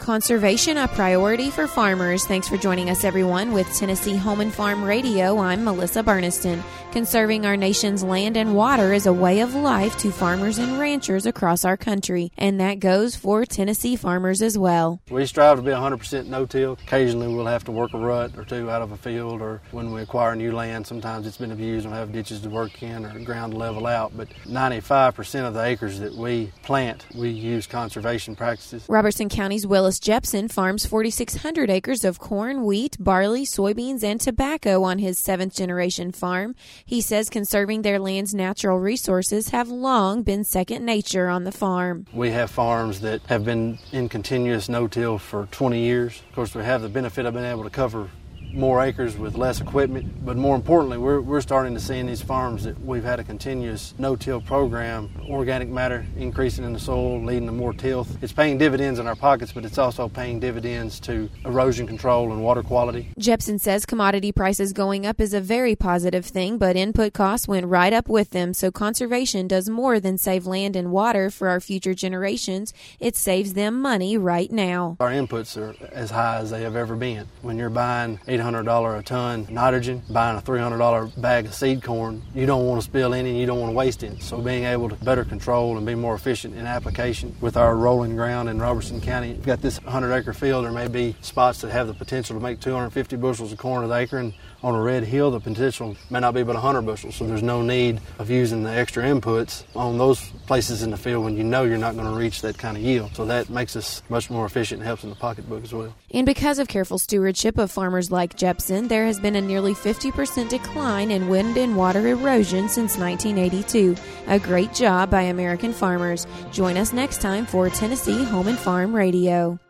Conservation, a priority for farmers. Thanks for joining us, everyone. With Tennessee Home and Farm Radio, I'm Melissa Burniston. Conserving our nation's land and water is a way of life to farmers and ranchers across our country, and that goes for Tennessee farmers as well. We strive to be 100% no-till. Occasionally we'll have to work a rut or two out of a field, or when we acquire new land, sometimes it's been abused and we'll have ditches to work in or ground to level out. But 95% of the acres that we plant, we use conservation practices. Robertson County's Willis Jepson farms 4,600 acres of corn, wheat, barley, soybeans, and tobacco on his seventh-generation farm. He says conserving their land's natural resources have long been second nature on the farm. We have farms that have been in continuous no-till for 20 years. Of course, we have the benefit of being able to cover more acres with less equipment, but more importantly, we're starting to see in these farms that we've had a continuous no-till program, organic matter increasing in the soil, leading to more tilth. It's paying dividends in our pockets, but it's also paying dividends to erosion control and water quality. Jepson says commodity prices going up is a very positive thing, but input costs went right up with them, so conservation does more than save land and water for our future generations. It saves them money right now. Our inputs are as high as they have ever been. When you're buying $800 a ton nitrogen, buying a $300 bag of seed corn, you don't want to spill any, you don't want to waste any. So being able to better control and be more efficient in application with our rolling ground in Robertson County, you've got this 100-acre field, there may be spots that have the potential to make 250 bushels of corn an acre, and on a red hill the potential may not be but 100 bushels, so there's no need of using the extra inputs on those places in the field when you know you're not going to reach that kind of yield. So that makes us much more efficient and helps in the pocketbook as well. And because of careful stewardship of farmers like Jepson, there has been a nearly 50% decline in wind and water erosion since 1982. A great job by American farmers. Join us next time for Tennessee Home and Farm Radio.